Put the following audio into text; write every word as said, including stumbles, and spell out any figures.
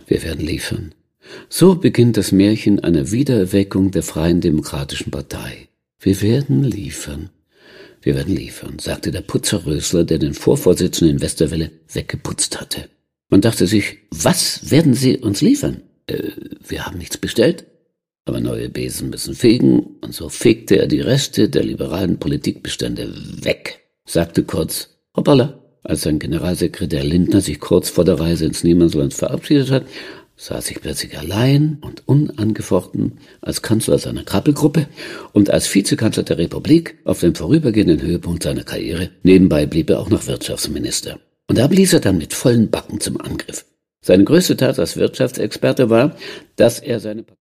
Wir werden liefern. So beginnt das Märchen einer Wiedererweckung der Freien Demokratischen Partei. Wir werden liefern. Wir werden liefern, sagte der Putzerrösler, der den Vorvorsitzenden in Westerwelle weggeputzt hatte. Man dachte sich, was werden Sie uns liefern? Äh, wir haben nichts bestellt. Aber neue Besen müssen fegen, und so fegte er die Reste der liberalen Politikbestände weg, sagte Kurz, hoppala. Als sein Generalsekretär Lindner sich kurz vor der Reise ins Niemandsland verabschiedet hat, saß ich plötzlich allein und unangefochten als Kanzler seiner Krabbelgruppe und als Vizekanzler der Republik auf dem vorübergehenden Höhepunkt seiner Karriere. Nebenbei blieb er auch noch Wirtschaftsminister. Und da blies er dann mit vollen Backen zum Angriff. Seine größte Tat als Wirtschaftsexperte war, dass er seine